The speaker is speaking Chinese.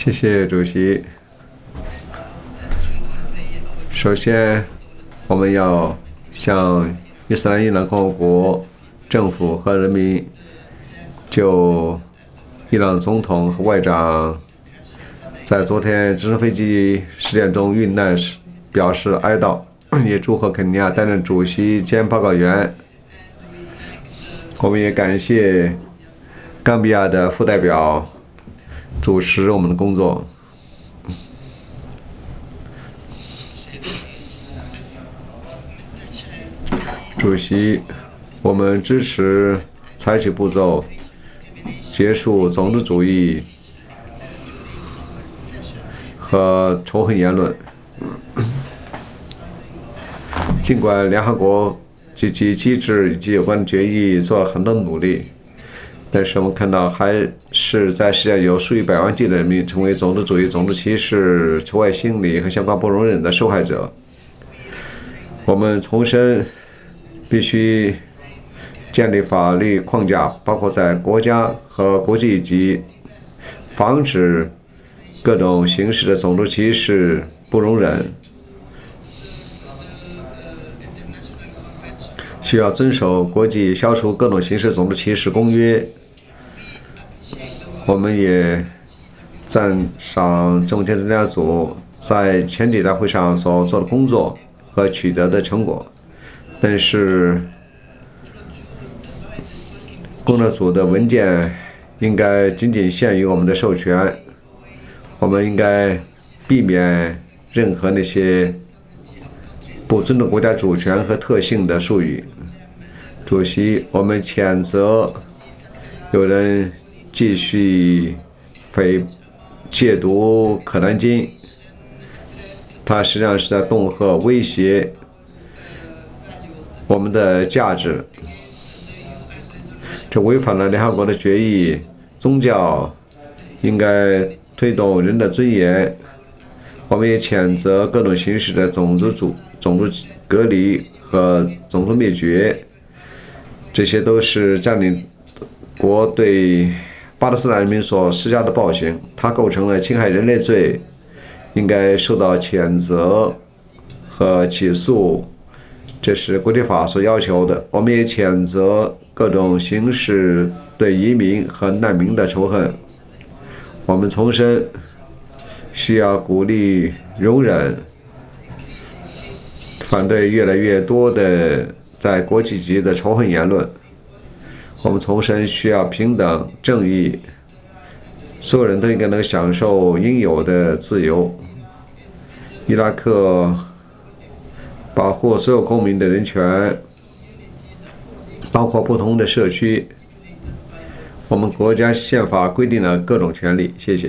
谢谢主席。首先，我们要向伊斯兰伊朗共和国政府和人民就伊朗总统和外长在昨天直升飞机事件中遇难时表示哀悼，也祝贺肯尼亚担任主席兼报告员。我们也感谢冈比亚的副代表主持我们的工作。主席，我们支持采取步骤结束种族主义和仇恨言论。尽管联合国及其机制以及有关的决议做了很多努力，但是我们看到还是在世界有数以百万计的人民成为种族主义、种族歧视、仇外心理和相关不容忍的受害者。我们重申必须建立法律框架，包括在国家和国际级，防止各种形式的种族歧视、不容忍。需要遵守国际消除各种形式种族歧视公约。我们也赞赏政府监督专家组在前几大会上所做的工作和取得的成果，但是工作组的文件应该仅仅限于我们的授权。我们应该避免任何那些不尊重国家主权和特性的术语。主席，我们谴责有人继续亵渎可兰经，它实际上是在恫吓、威胁我们的价值，这违反了联合国的决议。宗教应该推动人的尊严。我们也谴责各种形式的种族隔离和种族灭绝，这些都是占领国对巴勒斯坦人民所施加的暴行，它构成了侵害人类罪，应该受到谴责和起诉，这是国际法所要求的。我们也谴责各种形式对移民和难民的仇恨。我们重申需要鼓励容忍，反对越来越多的在国际级的仇恨言论。我们重申需要平等、正义，所有人都应该能享受应有的自由。伊拉克保护所有公民的人权，包括不同的社区。我们国家宪法规定了各种权利。谢谢。